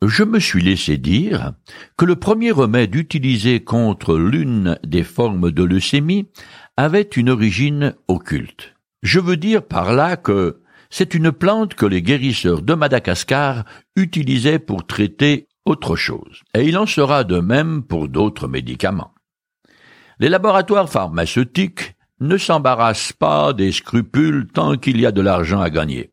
Je me suis laissé dire que le premier remède utilisé contre l'une des formes de leucémie avait une origine occulte. Je veux dire par là que c'est une plante que les guérisseurs de Madagascar utilisaient pour traiter autre chose. Et il en sera de même pour d'autres médicaments. Les laboratoires pharmaceutiques ne s'embarrassent pas des scrupules tant qu'il y a de l'argent à gagner.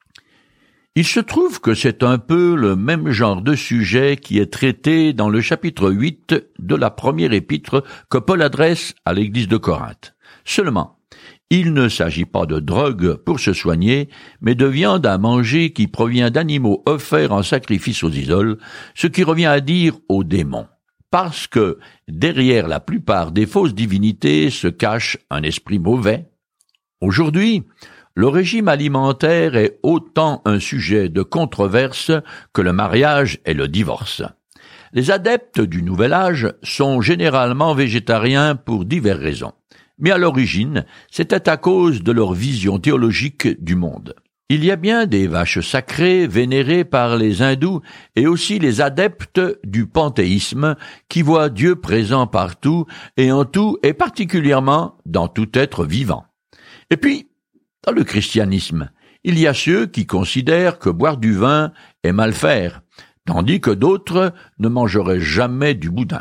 Il se trouve que c'est un peu le même genre de sujet qui est traité dans le chapitre 8 de la première épître que Paul adresse à l'église de Corinthe. Seulement, il ne s'agit pas de drogue pour se soigner, mais de viande à manger qui provient d'animaux offerts en sacrifice aux idoles, ce qui revient à dire aux démons. Parce que derrière la plupart des fausses divinités se cache un esprit mauvais. Aujourd'hui, le régime alimentaire est autant un sujet de controverse que le mariage et le divorce. Les adeptes du nouvel âge sont généralement végétariens pour diverses raisons. Mais à l'origine, c'était à cause de leur vision théologique du monde. Il y a bien des vaches sacrées vénérées par les hindous et aussi les adeptes du panthéisme qui voient Dieu présent partout et en tout et particulièrement dans tout être vivant. Et puis, dans le christianisme, il y a ceux qui considèrent que boire du vin est mal faire, tandis que d'autres ne mangeraient jamais du boudin.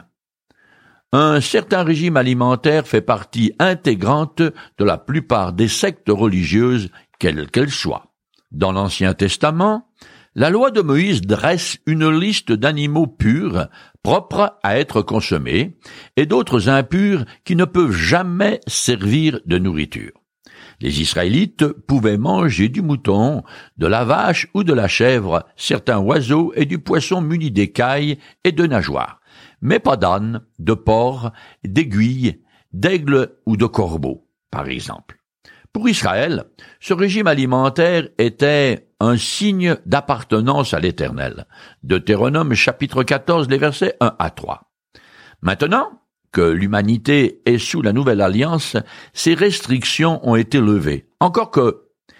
Un certain régime alimentaire fait partie intégrante de la plupart des sectes religieuses, quelles qu'elles soient. Dans l'Ancien Testament, la loi de Moïse dresse une liste d'animaux purs, propres à être consommés, et d'autres impurs qui ne peuvent jamais servir de nourriture. Les Israélites pouvaient manger du mouton, de la vache ou de la chèvre, certains oiseaux et du poisson muni d'écailles et de nageoires, mais pas d'âne, de porc, d'aiguilles, d'aigle ou de corbeau, par exemple. Pour Israël, ce régime alimentaire était un signe d'appartenance à l'Éternel. Deutéronome chapitre 14, les versets 1 à 3. Maintenant que l'humanité est sous la nouvelle alliance, ces restrictions ont été levées. Encore que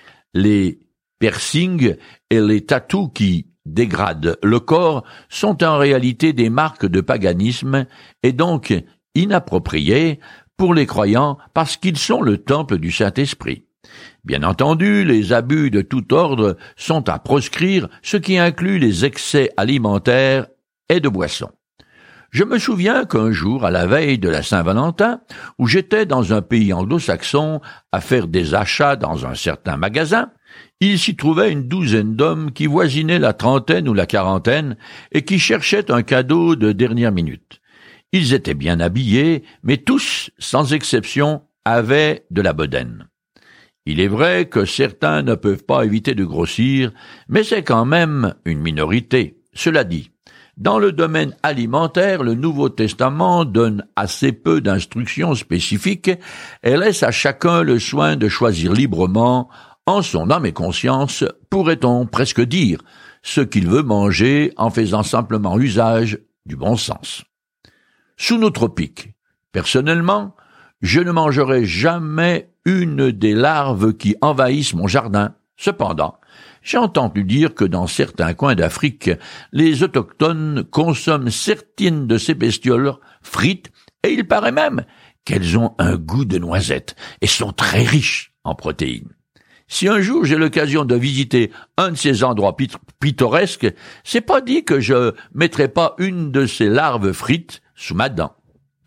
les piercings et les tatous qui dégradent le corps sont en réalité des marques de paganisme et donc inappropriées pour les croyants parce qu'ils sont le temple du Saint-Esprit. Bien entendu, les abus de tout ordre sont à proscrire, ce qui inclut les excès alimentaires et de boissons. Je me souviens qu'un jour, à la veille de la Saint-Valentin, où j'étais dans un pays anglo-saxon à faire des achats dans un certain magasin, il s'y trouvait une douzaine d'hommes qui voisinaient la trentaine ou la quarantaine et qui cherchaient un cadeau de dernière minute. Ils étaient bien habillés, mais tous, sans exception, avaient de la bedaine. Il est vrai que certains ne peuvent pas éviter de grossir, mais c'est quand même une minorité. Cela dit, dans le domaine alimentaire, le Nouveau Testament donne assez peu d'instructions spécifiques et laisse à chacun le soin de choisir librement, en son âme et conscience, pourrait-on presque dire, ce qu'il veut manger en faisant simplement usage du bon sens. Sous nos tropiques, personnellement, je ne mangerai jamais une des larves qui envahissent mon jardin. Cependant, j'ai entendu dire que dans certains coins d'Afrique, les autochtones consomment certaines de ces bestioles frites et il paraît même qu'elles ont un goût de noisette et sont très riches en protéines. Si un jour j'ai l'occasion de visiter un de ces endroits pittoresques, c'est pas dit que je mettrai pas une de ces larves frites sous ma dent.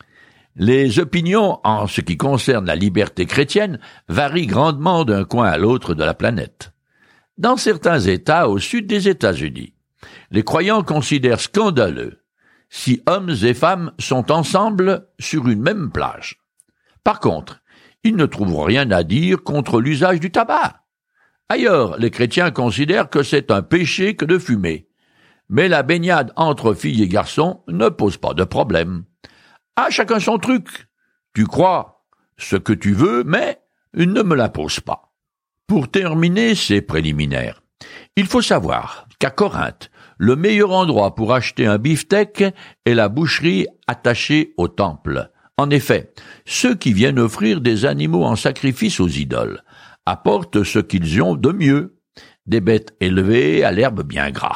Les opinions en ce qui concerne la liberté chrétienne varient grandement d'un coin à l'autre de la planète. Dans certains États au sud des États-Unis, les croyants considèrent scandaleux si hommes et femmes sont ensemble sur une même plage. Par contre, ils ne trouvent rien à dire contre l'usage du tabac. Ailleurs, les chrétiens considèrent que c'est un péché que de fumer. Mais la baignade entre filles et garçons ne pose pas de problème. À chacun son truc. Tu crois ce que tu veux, mais ne me la pose pas. Pour terminer ces préliminaires, il faut savoir qu'à Corinthe, le meilleur endroit pour acheter un beefsteak est la boucherie attachée au temple. En effet, ceux qui viennent offrir des animaux en sacrifice aux idoles apportent ce qu'ils ont de mieux, des bêtes élevées à l'herbe bien grasse.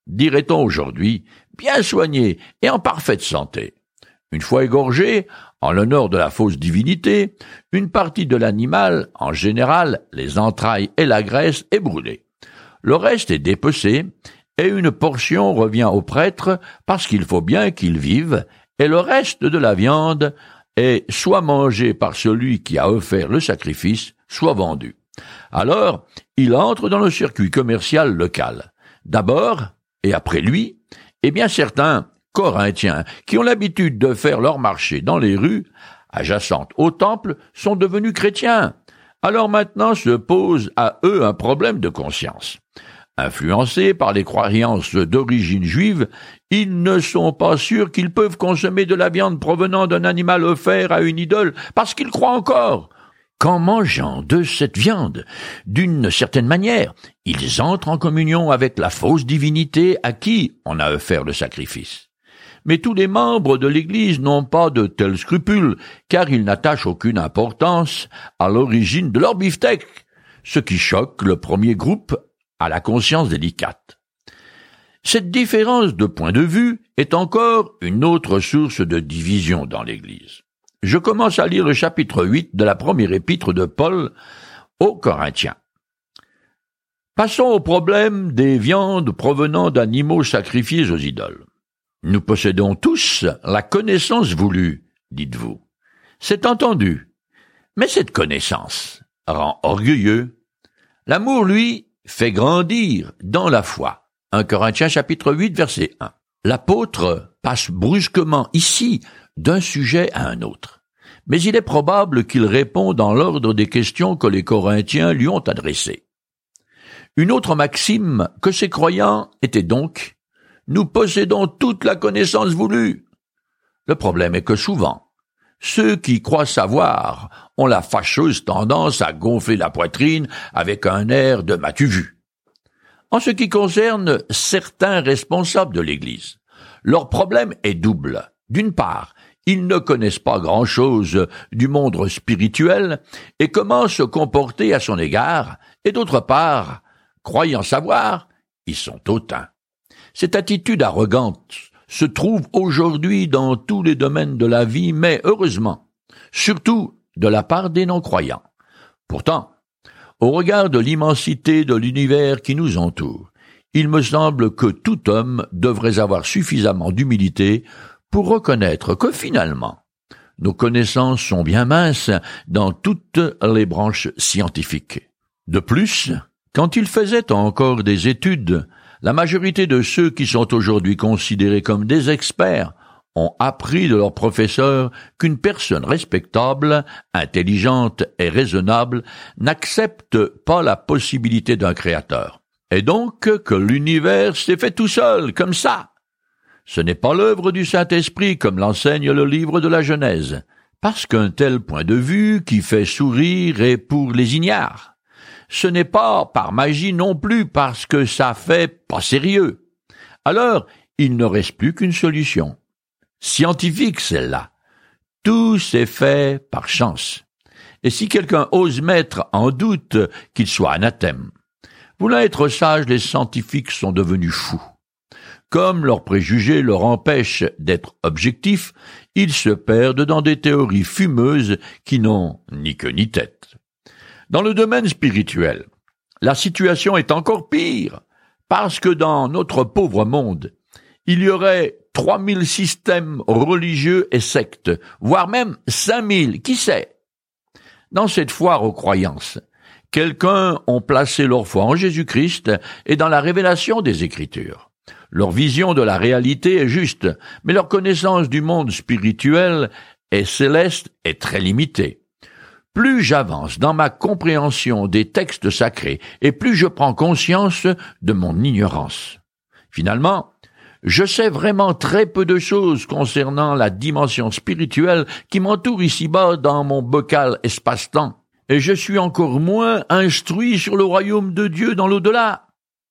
dirait-on aujourd'hui, bien soigné et en parfaite santé. Une fois égorgé, en l'honneur de la fausse divinité, une partie de l'animal, en général les entrailles et la graisse, est brûlée. Le reste est dépecé, et une portion revient au prêtre parce qu'il faut bien qu'il vive, et le reste de la viande est soit mangé par celui qui a offert le sacrifice, soit vendu. Alors, il entre dans le circuit commercial local. D'abord, et après lui, certains Corinthiens, qui ont l'habitude de faire leur marché dans les rues adjacentes au temple, sont devenus chrétiens. Alors maintenant se pose à eux un problème de conscience. Influencés par les croyances d'origine juive, ils ne sont pas sûrs qu'ils peuvent consommer de la viande provenant d'un animal offert à une idole, parce qu'ils croient encore qu'en mangeant de cette viande, d'une certaine manière, ils entrent en communion avec la fausse divinité à qui on a offert le sacrifice. Mais tous les membres de l'Église n'ont pas de tels scrupules, car ils n'attachent aucune importance à l'origine de leur beefsteak, ce qui choque le premier groupe à la conscience délicate. Cette différence de point de vue est encore une autre source de division dans l'Église. Je commence à lire le chapitre 8 de la première épître de Paul aux Corinthiens. Passons au problème des viandes provenant d'animaux sacrifiés aux idoles. Nous possédons tous la connaissance voulue, dites-vous. C'est entendu. Mais cette connaissance rend orgueilleux. L'amour, lui, fait grandir dans la foi. 1 Corinthiens chapitre 8, verset 1. L'apôtre passe brusquement ici d'un sujet à un autre. Mais il est probable qu'il répond dans l'ordre des questions que les Corinthiens lui ont adressées. Une autre maxime que ces croyants était donc « Nous possédons toute la connaissance voulue ». Le problème est que souvent, ceux qui croient savoir ont la fâcheuse tendance à gonfler la poitrine avec un air de « m'as-tu vu ». En ce qui concerne certains responsables de l'Église, leur problème est double. D'une part, ils ne connaissent pas grand-chose du monde spirituel et comment se comporter à son égard, et d'autre part, croyant savoir, ils sont hautains. Cette attitude arrogante se trouve aujourd'hui dans tous les domaines de la vie, mais heureusement, surtout de la part des non-croyants. Pourtant, au regard de l'immensité de l'univers qui nous entoure, il me semble que tout homme devrait avoir suffisamment d'humilité pour reconnaître que finalement, nos connaissances sont bien minces dans toutes les branches scientifiques. De plus, quand il faisait encore des études, la majorité de ceux qui sont aujourd'hui considérés comme des experts ont appris de leurs professeurs qu'une personne respectable, intelligente et raisonnable n'accepte pas la possibilité d'un créateur, et donc que l'univers s'est fait tout seul, comme ça. Ce n'est pas l'œuvre du Saint-Esprit, comme l'enseigne le livre de la Genèse, parce qu'un tel point de vue qui fait sourire est pour les ignares. Ce n'est pas par magie non plus, parce que ça fait pas sérieux. Alors, il ne reste plus qu'une solution. Scientifique, celle-là. Tout s'est fait par chance. Et si quelqu'un ose mettre en doute qu'il soit anathème, voulant être sage, les scientifiques sont devenus fous. Comme leurs préjugés leur empêchent d'être objectifs, ils se perdent dans des théories fumeuses qui n'ont ni queue ni tête. Dans le domaine spirituel, la situation est encore pire, parce que dans notre pauvre monde, il y aurait 3000 systèmes religieux et sectes, voire même 5000, qui sait? Dans cette foire aux croyances, quelqu'un ont placé leur foi en Jésus-Christ et dans la révélation des Écritures. Leur vision de la réalité est juste, mais leur connaissance du monde spirituel et céleste est très limitée. Plus j'avance dans ma compréhension des textes sacrés, et plus je prends conscience de mon ignorance. Finalement, je sais vraiment très peu de choses concernant la dimension spirituelle qui m'entoure ici-bas dans mon bocal espace-temps, et je suis encore moins instruit sur le royaume de Dieu dans l'au-delà,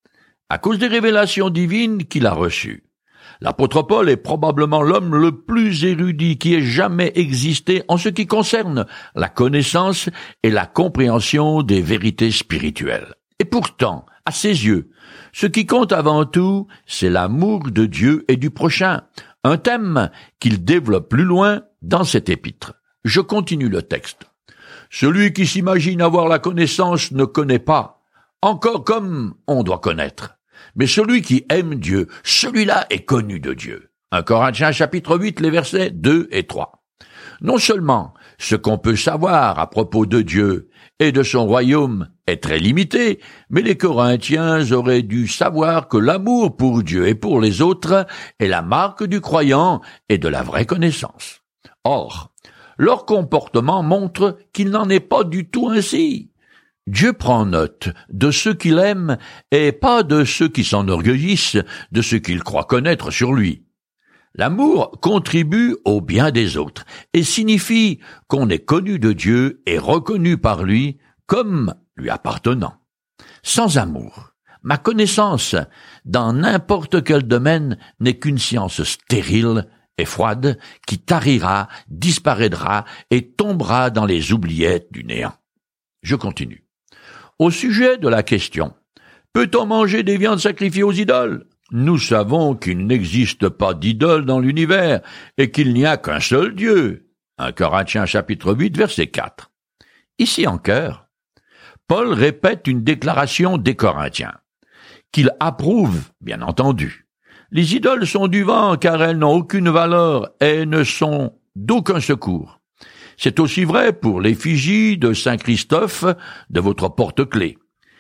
à cause des révélations divines qu'il a reçues. L'apôtre Paul est probablement l'homme le plus érudit qui ait jamais existé en ce qui concerne la connaissance et la compréhension des vérités spirituelles. Et pourtant, à ses yeux. Ce qui compte avant tout, c'est l'amour de Dieu et du prochain, un thème qu'il développe plus loin dans cet épître. Je continue le texte. Celui qui s'imagine avoir la connaissance ne connaît pas, encore comme on doit connaître. Mais celui qui aime Dieu, celui-là est connu de Dieu. 1 Corinthiens chapitre 8, les versets 2 et 3. Non seulement ce qu'on peut savoir à propos de Dieu et de son royaume est très limité, mais les Corinthiens auraient dû savoir que l'amour pour Dieu et pour les autres est la marque du croyant et de la vraie connaissance. Or, leur comportement montre qu'il n'en est pas du tout ainsi. Dieu prend note de ceux qu'il aime et pas de ceux qui s'enorgueillissent de ce qu'il croit connaître sur lui. L'amour contribue au bien des autres et signifie qu'on est connu de Dieu et reconnu par lui comme lui appartenant. Sans amour, ma connaissance dans n'importe quel domaine n'est qu'une science stérile et froide qui tarira, disparaîtra et tombera dans les oubliettes du néant. Je continue. Au sujet de la question « Peut-on manger des viandes sacrifiées aux idoles ?» Nous savons qu'il n'existe pas d'idole dans l'univers et qu'il n'y a qu'un seul Dieu. 1 Corinthiens chapitre 8, verset 4. Ici en cœur, Paul répète une déclaration des Corinthiens, qu'il approuve, bien entendu. Les idoles sont du vent car elles n'ont aucune valeur et ne sont d'aucun secours. C'est aussi vrai pour l'effigie de Saint Christophe de votre porte-clés.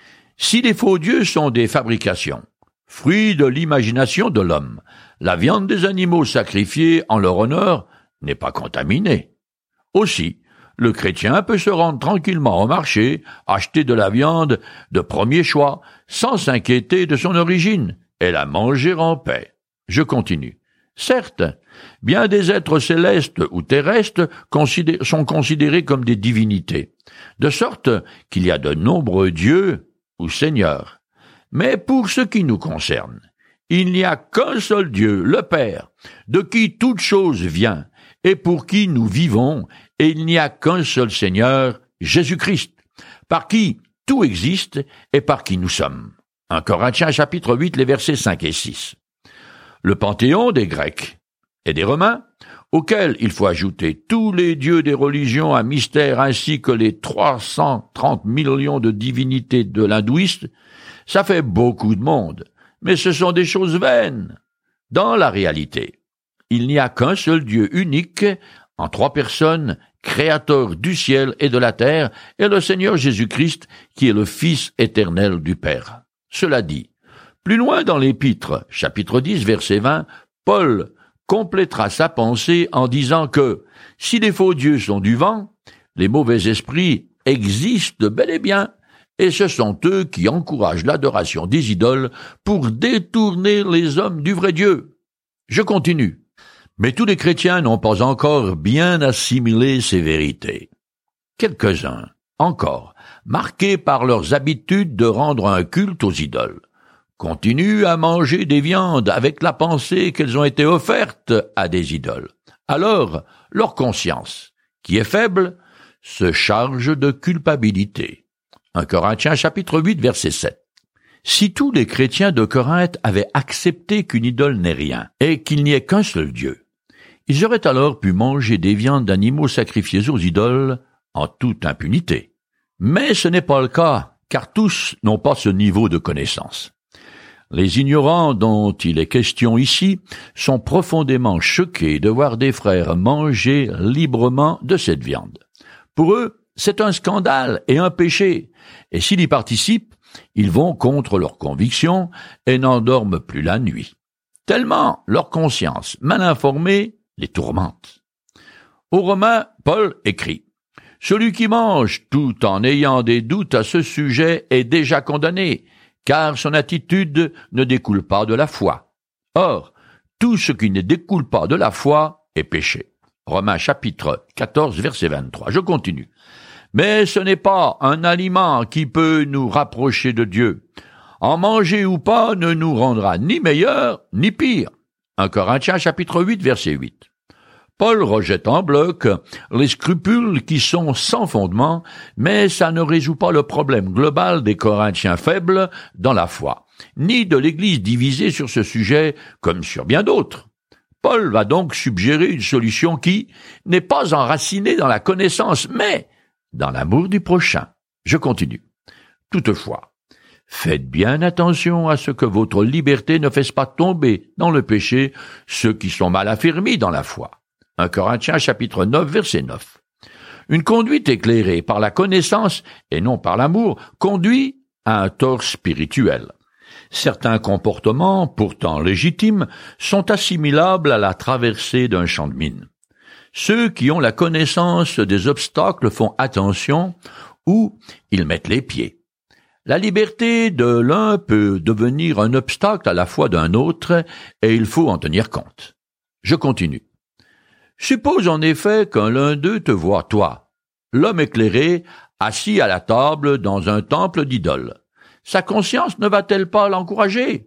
Si les faux dieux sont des fabrications, fruit de l'imagination de l'homme, la viande des animaux sacrifiés en leur honneur n'est pas contaminée. Aussi, le chrétien peut se rendre tranquillement au marché, acheter de la viande de premier choix, sans s'inquiéter de son origine, et la manger en paix. Je continue. Certes, bien des êtres célestes ou terrestres sont considérés comme des divinités, de sorte qu'il y a de nombreux dieux ou seigneurs. Mais pour ce qui nous concerne, il n'y a qu'un seul Dieu, le Père, de qui toute chose vient, et pour qui nous vivons, et il n'y a qu'un seul Seigneur, Jésus-Christ, par qui tout existe et par qui nous sommes. 1 Corinthiens chapitre 8, les versets 5 et 6. Le panthéon des Grecs et des Romains, auquel il faut ajouter tous les dieux des religions à mystère ainsi que les 330 millions de divinités de l'hindouiste, ça fait beaucoup de monde, mais ce sont des choses vaines. Dans la réalité, il n'y a qu'un seul Dieu unique, en trois personnes, créateur du ciel et de la terre, et le Seigneur Jésus-Christ, qui est le Fils éternel du Père. Cela dit, plus loin dans l'Épître, chapitre 10, verset 20, Paul complétera sa pensée en disant que, si les faux dieux sont du vent, les mauvais esprits existent bel et bien, et ce sont eux qui encouragent l'adoration des idoles pour détourner les hommes du vrai Dieu. Je continue. Mais tous les chrétiens n'ont pas encore bien assimilé ces vérités. Quelques-uns, encore, marqués par leurs habitudes de rendre un culte aux idoles, continuent à manger des viandes avec la pensée qu'elles ont été offertes à des idoles. Alors, leur conscience, qui est faible, se charge de culpabilité. 1 Corinthiens chapitre 8, verset 7. Si tous les chrétiens de Corinthe avaient accepté qu'une idole n'est rien et qu'il n'y ait qu'un seul Dieu, ils auraient alors pu manger des viandes d'animaux sacrifiés aux idoles en toute impunité. Mais ce n'est pas le cas, car tous n'ont pas ce niveau de connaissance. Les ignorants dont il est question ici sont profondément choqués de voir des frères manger librement de cette viande. Pour eux, c'est un scandale et un péché, et s'ils y participent, ils vont contre leurs convictions et n'endorment plus la nuit. Tellement leur conscience, mal informée, les tourmente. Aux Romains, Paul écrit « Celui qui mange tout en ayant des doutes à ce sujet est déjà condamné, car son attitude ne découle pas de la foi. Or, tout ce qui ne découle pas de la foi est péché. » Romains chapitre 14, verset 23. Je continue. Mais ce n'est pas un aliment qui peut nous rapprocher de Dieu. En manger ou pas ne nous rendra ni meilleur ni pire. 1 Corinthiens chapitre 8, verset 8. Paul rejette en bloc les scrupules qui sont sans fondement, mais ça ne résout pas le problème global des Corinthiens faibles dans la foi, ni de l'Église divisée sur ce sujet comme sur bien d'autres. Paul va donc suggérer une solution qui n'est pas enracinée dans la connaissance, mais dans l'amour du prochain. Je continue. Toutefois, faites bien attention à ce que votre liberté ne fasse pas tomber dans le péché ceux qui sont mal affermis dans la foi. 1 Corinthiens chapitre 9, verset 9. Une conduite éclairée par la connaissance et non par l'amour conduit à un tort spirituel. Certains comportements, pourtant légitimes, sont assimilables à la traversée d'un champ de mine. Ceux qui ont la connaissance des obstacles font attention où ils mettent les pieds. La liberté de l'un peut devenir un obstacle à la foi d'un autre et il faut en tenir compte. Je continue. Suppose en effet qu'un l'un d'eux te voit, toi, l'homme éclairé, assis à la table dans un temple d'idoles. Sa conscience ne va-t-elle pas l'encourager?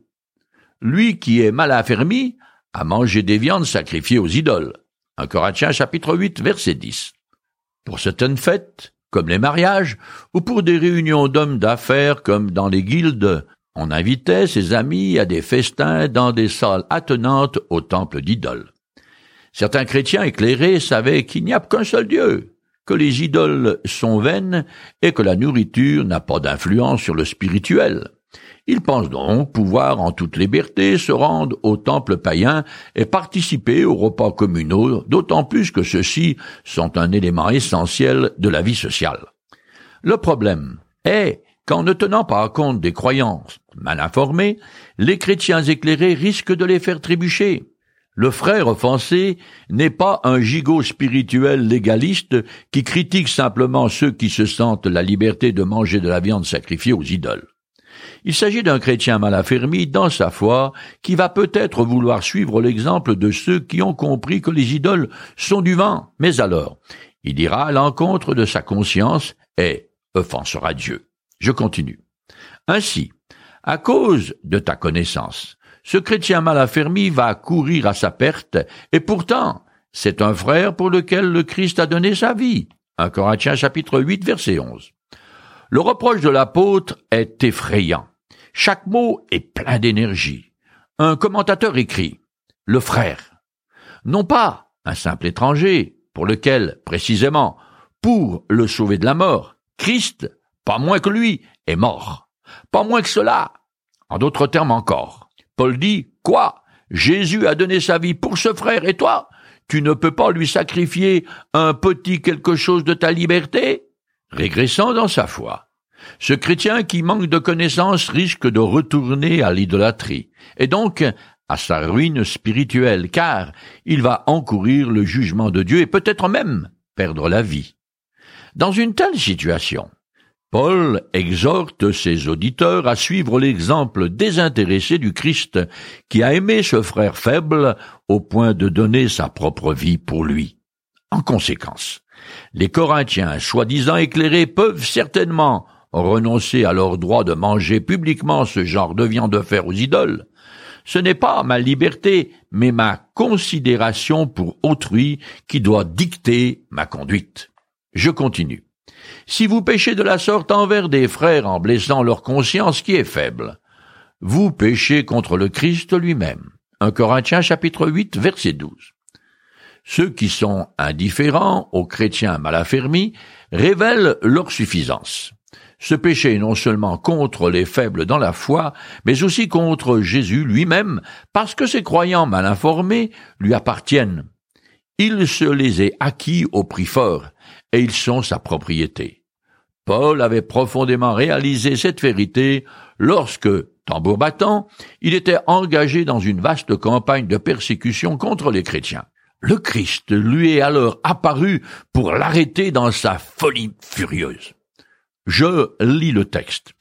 Lui qui est mal affermi a mangé des viandes sacrifiées aux idoles. 1 Corinthiens chapitre 8, verset 10. Pour certaines fêtes, comme les mariages, ou pour des réunions d'hommes d'affaires comme dans les guildes, on invitait ses amis à des festins dans des salles attenantes au temple d'idoles. Certains chrétiens éclairés savaient qu'il n'y a qu'un seul Dieu, que les idoles sont vaines et que la nourriture n'a pas d'influence sur le spirituel. Ils pensent donc pouvoir en toute liberté se rendre au temple païen et participer aux repas communaux, d'autant plus que ceux-ci sont un élément essentiel de la vie sociale. Le problème est qu'en ne tenant pas compte des croyances mal informées, les chrétiens éclairés risquent de les faire trébucher. Le frère offensé n'est pas un gigot spirituel légaliste qui critique simplement ceux qui se sentent la liberté de manger de la viande sacrifiée aux idoles. Il s'agit d'un chrétien mal affermi dans sa foi qui va peut-être vouloir suivre l'exemple de ceux qui ont compris que les idoles sont du vent, mais alors, il ira à l'encontre de sa conscience et offensera Dieu. Je continue. Ainsi, à cause de ta connaissance, ce chrétien mal affermi va courir à sa perte, et pourtant, c'est un frère pour lequel le Christ a donné sa vie. 1 Corinthiens chapitre 8, verset 11. Le reproche de l'apôtre est effrayant. Chaque mot est plein d'énergie. Un commentateur écrit « le frère », non pas un simple étranger, pour lequel, précisément, pour le sauver de la mort, Christ, pas moins que lui, est mort. Pas moins que cela. En d'autres termes encore, Paul dit « Quoi? Jésus a donné sa vie pour ce frère, et toi, tu ne peux pas lui sacrifier un petit quelque chose de ta liberté ?» Régressant dans sa foi, ce chrétien qui manque de connaissances risque de retourner à l'idolâtrie, et donc à sa ruine spirituelle, car il va encourir le jugement de Dieu et peut-être même perdre la vie. Dans une telle situation, Paul exhorte ses auditeurs à suivre l'exemple désintéressé du Christ qui a aimé ce frère faible au point de donner sa propre vie pour lui. En conséquence, les Corinthiens, soi-disant éclairés, peuvent certainement renoncer à leur droit de manger publiquement ce genre de viande offerte aux idoles. Ce n'est pas ma liberté, mais ma considération pour autrui qui doit dicter ma conduite. Je continue. Si vous péchez de la sorte envers des frères en blessant leur conscience qui est faible, vous péchez contre le Christ lui-même. 1 Corinthiens chapitre 8, verset 12. Ceux qui sont indifférents aux chrétiens mal affermis révèlent leur suffisance. Ce péché est non seulement contre les faibles dans la foi, mais aussi contre Jésus lui-même, parce que ces croyants mal informés lui appartiennent. Il se les est acquis au prix fort, et ils sont sa propriété. Paul avait profondément réalisé cette vérité lorsque, tambour battant, il était engagé dans une vaste campagne de persécution contre les chrétiens. Le Christ lui est alors apparu pour l'arrêter dans sa folie furieuse. Je lis le texte.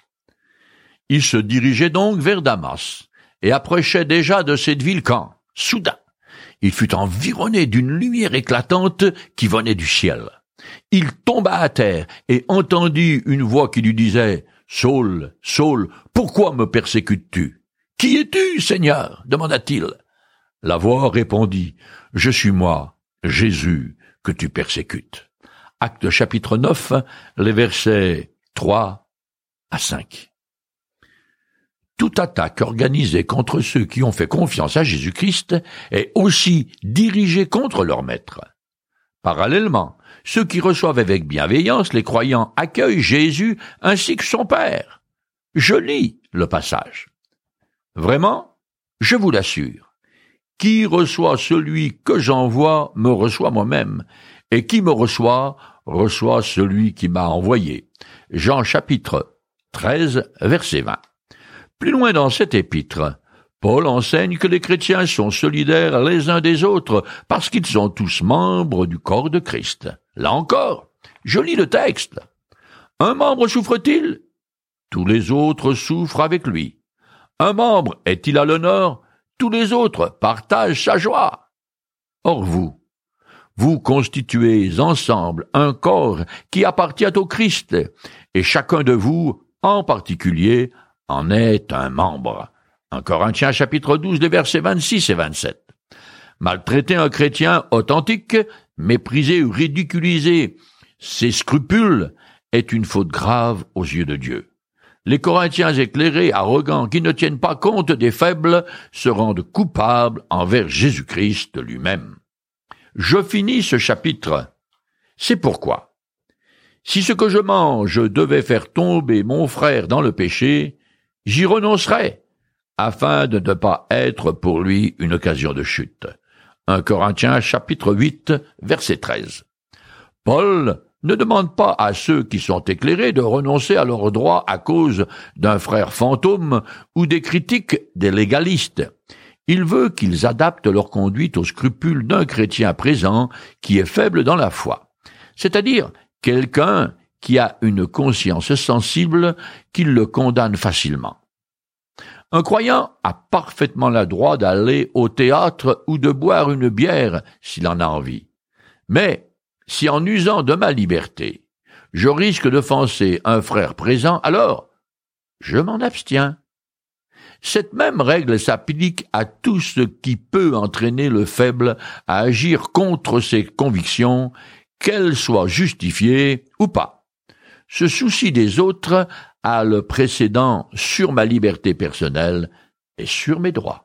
Il se dirigeait donc vers Damas et approchait déjà de cette ville quand, soudain, il fut environné d'une lumière éclatante qui venait du ciel. Il tomba à terre et entendit une voix qui lui disait « Saul, Saul, pourquoi me persécutes-tu ?»« Qui es-tu, Seigneur ?» demanda-t-il. La voix répondit « Je suis moi, Jésus que tu persécutes. Actes chapitre 9, les versets 3 à 5. Toute attaque organisée contre ceux qui ont fait confiance à Jésus-Christ est aussi dirigée contre leur maître. Parallèlement, ceux qui reçoivent avec bienveillance les croyants accueillent Jésus ainsi que son Père. Je lis le passage. Vraiment, je vous l'assure, qui reçoit celui que j'envoie me reçoit moi-même, et qui me reçoit celui qui m'a envoyé. Jean chapitre 13, verset 20. Plus loin dans cet épître, Paul enseigne que les chrétiens sont solidaires les uns des autres parce qu'ils sont tous membres du corps de Christ. Là encore, je lis le texte. Un membre souffre-t-il? Tous les autres souffrent avec lui. Un membre est-il à l'honneur? Tous les autres partagent sa joie. Or vous constituez ensemble un corps qui appartient au Christ, et chacun de vous, en particulier, en est un membre. 1 Corinthiens chapitre 12, les versets 26 et 27. Maltraiter un chrétien authentique, mépriser ou ridiculiser ses scrupules, est une faute grave aux yeux de Dieu. Les Corinthiens éclairés, arrogants, qui ne tiennent pas compte des faibles, se rendent coupables envers Jésus-Christ lui-même. Je finis ce chapitre. C'est pourquoi, si ce que je mange devait faire tomber mon frère dans le péché, j'y renoncerais, afin de ne pas être pour lui une occasion de chute. 1 Corinthiens chapitre 8, verset 13. Paul ne demande pas à ceux qui sont éclairés de renoncer à leurs droits à cause d'un frère fantôme ou des critiques des légalistes. Il veut qu'ils adaptent leur conduite aux scrupules d'un chrétien présent qui est faible dans la foi, c'est-à-dire quelqu'un qui a une conscience sensible qui le condamne facilement. Un croyant a parfaitement le droit d'aller au théâtre ou de boire une bière s'il en a envie. Mais si en usant de ma liberté, je risque d'offenser un frère présent, alors je m'en abstiens. Cette même règle s'applique à tout ce qui peut entraîner le faible à agir contre ses convictions, qu'elles soient justifiées ou pas. Ce souci des autres a le précédent sur ma liberté personnelle et sur mes droits.